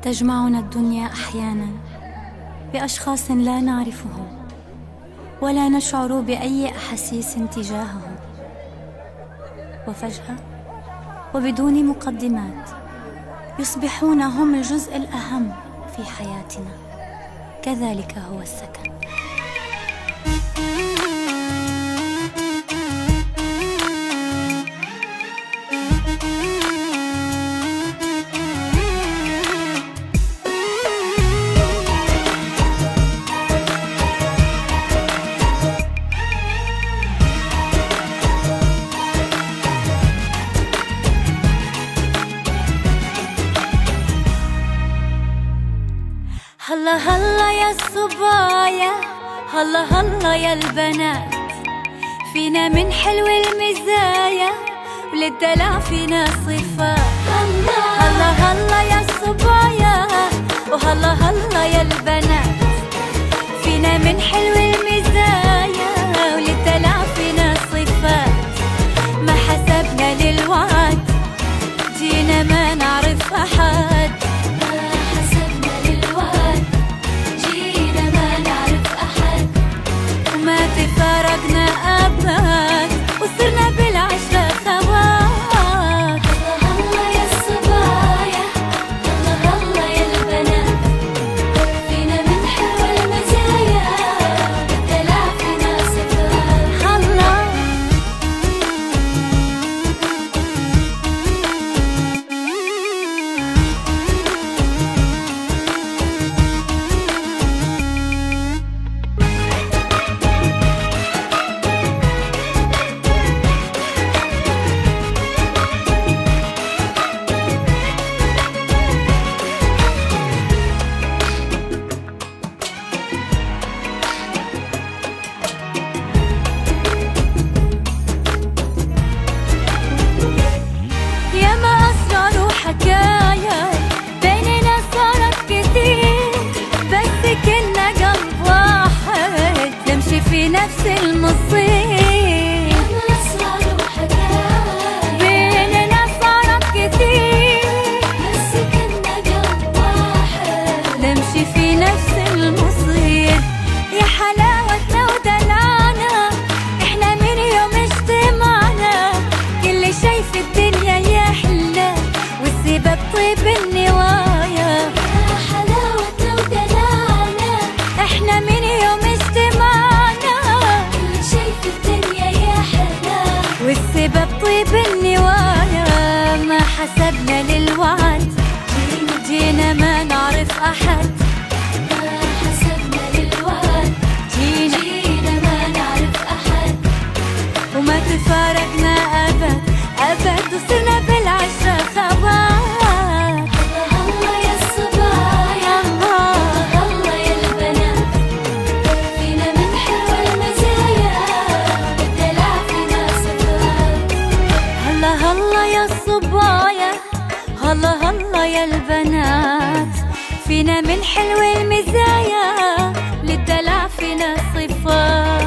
تجمعنا الدنيا أحيانا بأشخاص لا نعرفهم ولا نشعر بأي أحاسيس تجاههم، وفجأة وبدون مقدمات يصبحون هم الجزء الأهم في حياتنا. كذلك هو السكن. هلا هلا يا الصبايا، هلا هلا يا البنات، فينا من حلو المزايا وللدلع فينا صفات. هلا هلا يا الصبايا وهلا هلا يا البنات، فينا من حلو المزايا وللدلع فينا صفات. ما حسبنا للوعد جينا ما نعرف أحد، تفارقنا أبد وصرنا بالعشرة خوات. هلا يا الصبايا، هلا هلا يا البنات، فينا من حلوة المزايا بالدلع فينا صفات. هلا حكاية بيننا صارت كتير، بس كنا قلب واحد نمشي في نفس المصير. ياما أسرار وحكاية بيننا صارت كتير، بس كنا قلب واحد نمشي في نفس المصير. يا حلاوتنا ودلعنا احنا من يوم اجتمعنا، كل شي في الدنيا يحلى والسبب طيب النوايا. يا حلاوتنا ودلعنا احنا من يوم اجتمعنا، كل شي في الدنيا يحلى والسبب طيب النوايا. ما حسبنا للوعد جينا ما نعرف أحد، ما حسبنا للوعد جينا ما نعرف أحد. وما تفارقنا أبد أبد وصرنا بالعشرة خوات. هلا يا الصبايا، هلا يا البنات، فينا من حلوة المزايا بالدلع فينا صفات. هلا هلا يا الصبايا، هلا هلا يا البنات، فينا من حلو المزايا للدلع فينا صفات.